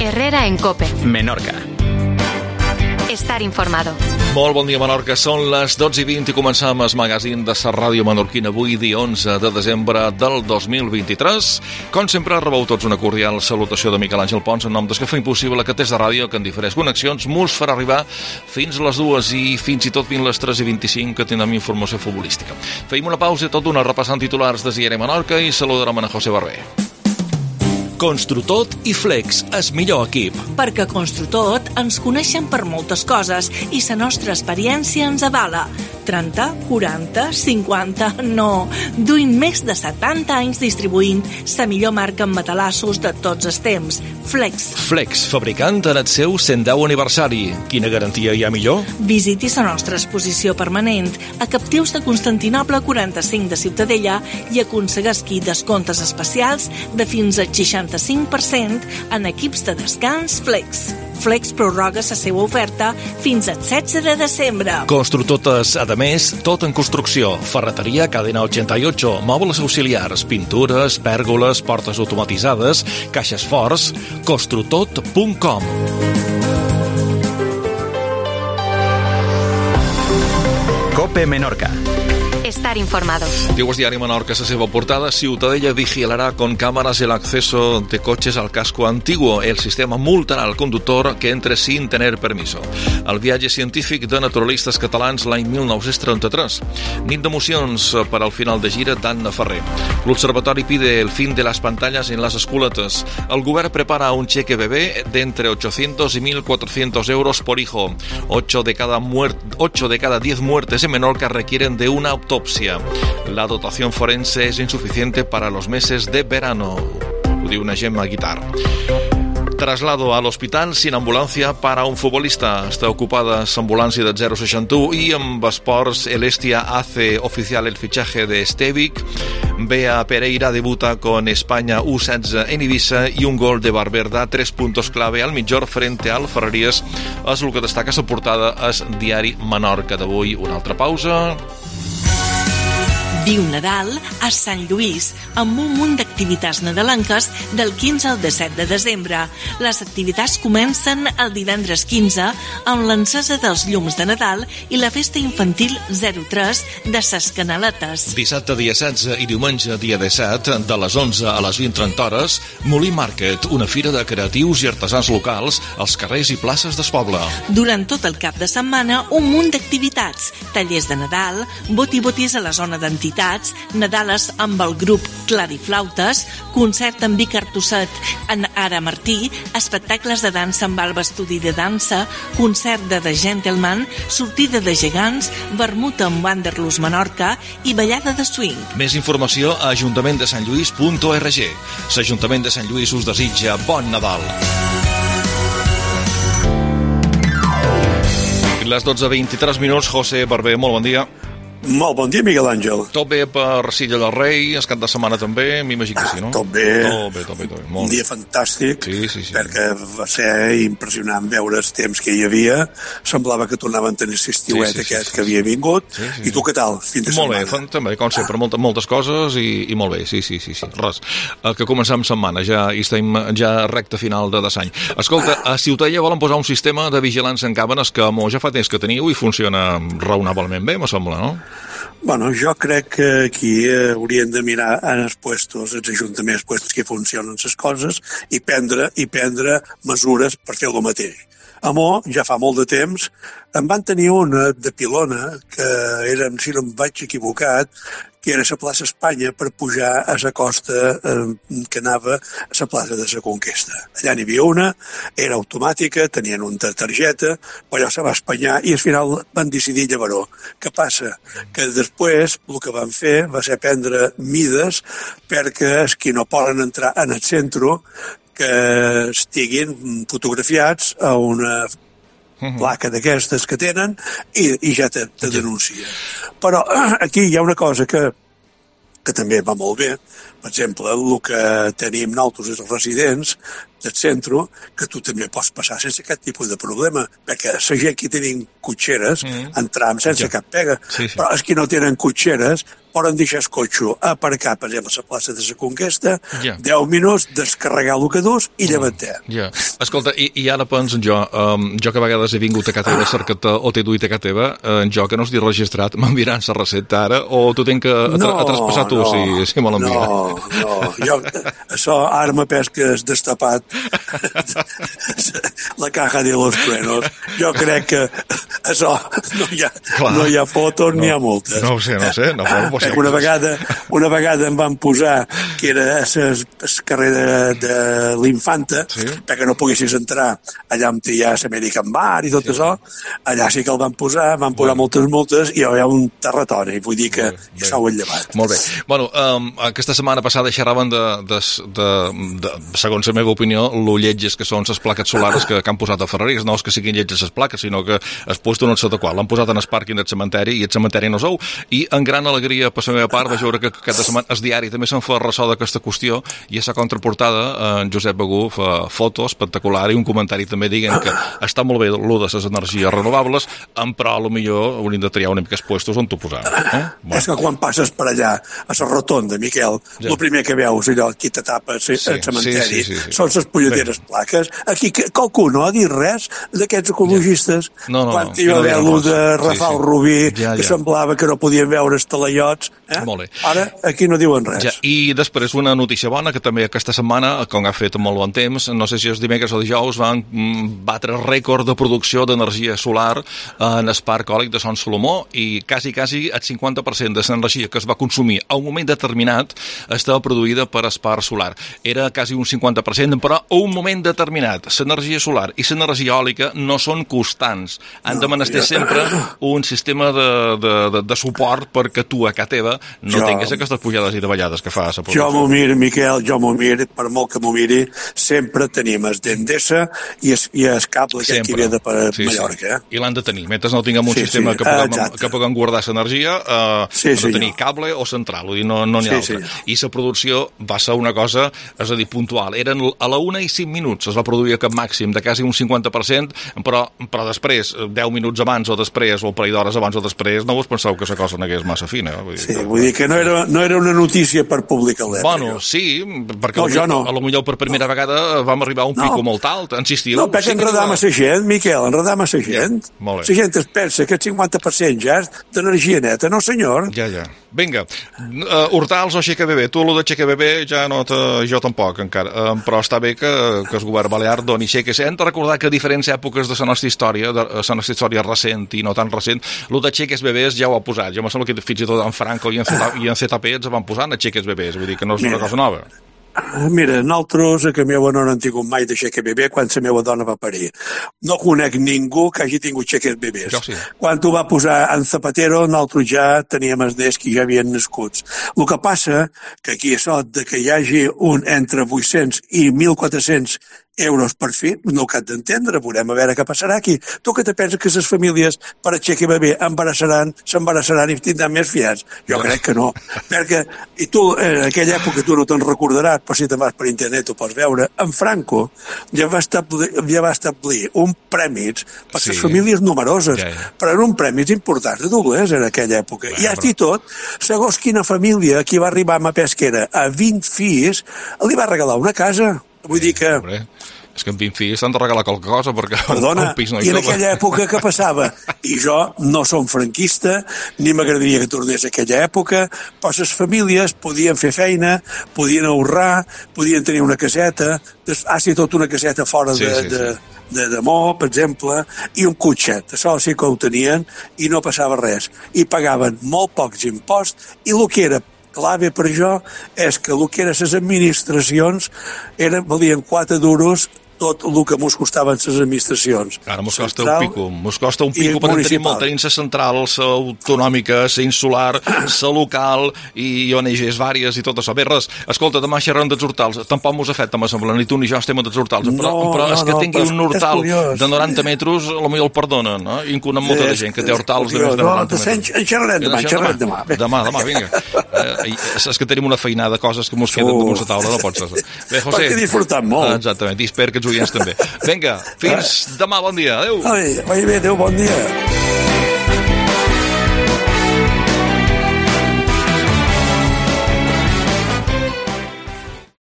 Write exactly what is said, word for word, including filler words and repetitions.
Herrera en COPE. Menorca. Estar informado. Molt bon dia, Menorca. Són les dotze i vint i començam el magazín de la ràdio menorquina avui, dia onze de desembre del dos mil vint-i-tres. Com sempre, rebeu tots una cordial salutació de Miquel Àngel Pons en nom dels que fa impossible que des de ràdio, que en diferents connexions, mos farà arribar fins les dues i fins i tot fins les tres i vint-i-cinc que tindrem informació futbolística. Feim una pausa, tot una repassant titulars de Diari Menorca i saludarem a José Barber. Construtot i Flex, el millor equip. Perquè Construtot ens coneixen per moltes coses i la nostra experiència ens avala. trenta, quaranta, cinquanta... No, duim més de setanta anys distribuint la millor marca en matalassos de tots els temps. Flex. Flex, fabricant en el seu cent deu aniversari. Quina garantia hi ha millor? Visiti la nostra exposició permanent a Captius de Constantinoble quaranta-cinc de Ciutadella i aconseguisqui descomptes especials de fins al seixanta-cinc per cent en equips de descans Flex. Flex prorroga la seva oferta fins al setze de desembre. Construtotes, a més, tot en construcció. Ferreteria Cadena ochenta y ocho, mòbles auxiliars, pintures, pèrgoles, portes automatitzades, caixes forts, construtot punt com. COPE Menorca. Estar informados. Diu el diari Menorca a la seva portada: Ciutadella vigilará con cámaras el acceso de coches al casco antiguo. El sistema multarà al conductor que entre sin tener permiso. El viatge científic de naturalistes catalans l'any mil nou-cents trenta-tres. Nit d'emocions per al final de gira d'Anna Ferrer. L'Observatori pide el fin de las pantallas en las escuelas. El govern prepara un cheque bebé de entre ochocientos y mil cuatrocientos euros por hijo. ocho de cada muert- ocho de cada diez muertes en Menorca requieren de una autopsia. La dotación forense es insuficiente para los meses de verano, ho diu una Gemma Guitar. Traslado al hospital sin ambulancia para un futbolista. Está ocupada la ambulancia del zero seixanta u y en esports el Estia hace oficial el fichaje de Stevic. Bea Pereira debuta con España U setze en Ibiza y un gol de Barberda, tres puntos clave al mitjor frente al Ferreries. És el que destaca la portada al diari Menorca d'avui. Una altra pausa. Viu Nadal a Sant Lluís, amb un munt d'activitats nadalenques del quinze al disset de desembre. Les activitats comencen el divendres quinze amb l'encesa dels llums de Nadal i la festa infantil zero tres de ses Canaletes. Dissabte dia setze i diumenge dia disset, de les onze a les vint trenta hores, Molí Market, una fira de creatius i artesans locals als carrers i places del poble. Durant tot el cap de setmana, un munt d'activitats, tallers de Nadal, boti-botis a la zona d'entitats, Nadales amb el grup Clariflautes, concert amb Vic Artusset en Ara Martí, espectacles de dansa amb Alba Estudi de Dansa, concert de The Gentleman, sortida de gegants, vermut amb Wanderlust Menorca i ballada de swing. Més informació a ajuntament de sant lluís punt org. L'Ajuntament de Sant Lluís us desitja bon Nadal. Les dotze i vint-i-tres minuts. José Barber, molt bon dia. Molt bon dia, Miguel Àngel. Tot bé per Silla del Rei, el cap de setmana també, m'imagino que sí, no? Tot bé. Tot bé, tot bé, tot bé. Molt Un dia fantàstic, sí, sí, sí. perquè va ser impressionant veure els temps que hi havia. Semblava que tornaven a tenir l'estiuet Sí, sí, sí, aquest sí, que havia vingut. Sí, sí. I tu què tal, fin de Molt setmana? bé, fan, també, com sempre, moltes, moltes coses i, i molt bé, sí, sí, sí, sí. Res, el que comencem setmana, ja hi estem ja a recta final de desany. Escolta, a Ciutadella volen posar un sistema de vigilància en càmeres que mo, ja fa temps que teniu i funciona raonablement bé, me sembla, no? Bueno, jo crec que aquí eh, haurien de mirar en els puestos, els ajuntaments puestos que funcionen les coses i prendre i prendre mesures per fer el mateix. A Mo, ja fa molt de temps, en van tenir una de pilona, que era, si no em vaig equivocat, que era la plaça Espanya per pujar a la costa eh, que anava a la plaça de la Conquesta. Allà n'hi havia una, era automàtica, tenien una targeta, però allò se va espanyar i al final van decidir llevar-ho. Què passa? Que després el que van fer va ser prendre mides perquè els que no poden entrar en el centre que estiguin fotografiats a una placa d'aquestes que tenen i, i ja te, te denuncia. Però aquí hi ha una cosa que, que també va molt bé, per exemple, el que tenim nosaltres els residents del centre, que tu també pots passar sense cap tipus de problema, perquè la gent que tenim cotxeres mm. entram sense ja. cap pega, sí, sí. però els que no tenen cotxeres poden deixar el cotxe aparcar, per exemple, a la plaça de la Conquesta, ja. deu minuts, descarregar el que dus i llevantar. Ja. Escolta, i, i ara penso jo, um, jo que a vegades he vingut a casa teva, cercat o t'he duit a casa teva, uh, jo que no estic registrat, m'enviaran la recepta ara, o tu tens que a, no, a traspassar tu, no, si, si me l'envia? No, no, jo, això ara me pes que és destapat la caja de los truenos. Jo crec que això no hi ha, no hi ha fotos no, ni hi ha multes. No ho sé, no sé, no ho sé. Una vegada, una vegada em van posar que era el carrer de, de l'Infanta, sí? perquè no poguessis entrar allà on hi ha l'American Bar i tot sí. això, allà sí que el van posar, van posar bueno. moltes multes i hi havia un terratoni, vull dir que ja s'ho han llevat. Molt bé. Bueno, um, aquesta setmana passada xerraven de, de, de, de, segons la meva opinió, lo lletges que són les plaques solars que, que han posat a Ferreries, no és que siguin lletges les plaques, sinó que es posten no sé de qual, l'han posat en el pàrquing del cementeri i el cementeri no sou, i en gran alegria per la meva part vaig veure que aquesta setmana el diari també se'n fa ressò d'aquesta qüestió i a la contraportada en Josep Begú fa foto espectacular i un comentari també dient que està molt bé lo de les energies renovables, però potser hauríem de triar una mica els puestos on t'ho posar. Eh? Bueno. És que quan passes per allà a la rotonda, Miquel, ja. el primer que veus allò, qui te tapa el sí, cementeri, sí, sí, sí, sí. són les polleteres bé. plaques. Aquí qualcú no ha dit res d'aquests ecologistes. Ja. No, no, quan hi va haver lo de Rafal sí, sí. Rubí, ja, ja. que semblava que no podien veure els talaiots. Eh? Ara aquí no diuen res. Ja. I després una notícia bona, que també aquesta setmana, com ha fet molt bon temps, no sé si els dimecres o dijous, van batre rècord de producció d'energia solar en el parc eòlic de Son Salomó i quasi, quasi el cinquanta per cent de l'energia que es va consumir a un moment determinat estava produïda per el parc solar. Era quasi un cinquanta per cent, però a un moment determinat. L'energia solar i l'energia eòlica no són constants. Han de menester sempre un sistema de, de, de, de suport perquè tu a casa teva no jo, tinguis aquestes pujades i davallades que fa la producció. Jo m'ho miro, Miquel, jo m'ho miro, per molt que m'ho miri, sempre tenim el d'Endesa i el, i el cable que aquí ve de per sí, Mallorca. Sí. I l'han de tenir. Mentre no tinguem un sí, sistema sí. que, puguem, ah, que puguem guardar l'energia, eh, sí, sí, de tenir jo. cable o central, vull dir, no n'hi no ha sí, altra. Sí. I la producció va ser una cosa, és a dir, puntual. Eren a la una i cinc minuts, es va produir aquest màxim de quasi un cinquanta per cent, però, però després, deu minuts abans o després, o un parell d'hores abans o després, no vos penseu que la cosa n'hagués massa fina. Vull dir, sí, vull dir que no era, no era una notícia per publicar-la. Bueno, sí, perquè no, jo no. a lo millor per primera no. vegada vam arribar a un pico no. molt alt, insistiu. No, perquè enredam a la gent, Miquel, enredam a la gent. Ja, la gent es pensa que el cinquanta per cent ja és d'energia neta, no senyor? Ja, ja. Vinga, uh, Hortals o X K B B, tu lo de X K B B ja no te, jo tampoc encara, uh, però està bé que, que el govern balear doni xeques. Hem de recordar que a diferents èpoques de la nostra història, de la nostra història recent i no tan recent, lo de xeques bebès ja ho ha posat. Jo me sembla que fins i tot en Franco i en, i en Z P ens van posant a xeques bebès, vull dir que no és una cosa nova. Mira, nosaltres, a que meva no n'han tingut mai de xeques bebè quan la meva dona va parir. No conec ningú que hagi tingut xeques bebès. Jo sí. Quan ho va posar en Zapatero, nosaltres ja teníem els nens que ja havien nascuts. El que passa que aquí és sot de que hi hagi un entre vuit-cents i mil quatre-cents euros per fi, no ho cap d'entendre, veurem a veure què passarà aquí. Tu que te penses que les famílies per a xeque bebè embarassaran, s'embarassaran i tindran més fiats? Jo crec que no. Perquè, i tu, en aquella època, tu no te'n recordaràs, però si te'n vas per internet ho pots veure, en Franco ja va establir, ja va establir un prèmits per sí. les famílies numeroses, ja, ja. però eren un prèmits importants de doblers en aquella època. Bé, I així però... tot, segons quina família qui va arribar a Ma Pesquera a vint fills, li va regalar una casa. Vull dir que... Pobre. És que amb vint fills s'han de regalar qualque cosa perquè Perdona, un pis no hi i en aquella època què passava? I jo no som franquista, ni m'agradaria que tornés a aquella època, però les famílies podien fer feina, podien ahorrar, podien tenir una caseta, ha sigut tot una caseta fora sí, de... Sí, de sí. de Demó, per exemple, i un cotxet. Això sí que ho tenien i no passava res. I pagaven molt pocs imposts i el que era clave per això és que el que eren les administracions eren, valien quatre duros tot el que mos costaven les administracions. Ara mos costa un pico, mos costa un pico perquè tenim, tenim la central, la autonòmica, la insular, la local i O N Ges vàries i tot això. Bé, res, escolta, demà xerrem dels hortals. Tampoc mos afecta, me sembla, ni tu ni jo estem dels hortals, però, no, però no, és que no, tingui un hortal de noranta sí. metres, potser el perdonen, no? I inclús molta de gent que té hortals de més de noranta no, metres. En xerrarem demà, en xerrarem demà. Demà, demà, vinga. Eh, és que tenim una feinada de coses que mos queden damunt la taula, no pot ser. Bé, José. Perquè he disfrutat molt. Exactament, i espero que els oients també. Vinga, fins demà, bon dia, adéu. Ai, oi bé, adéu, bon dia.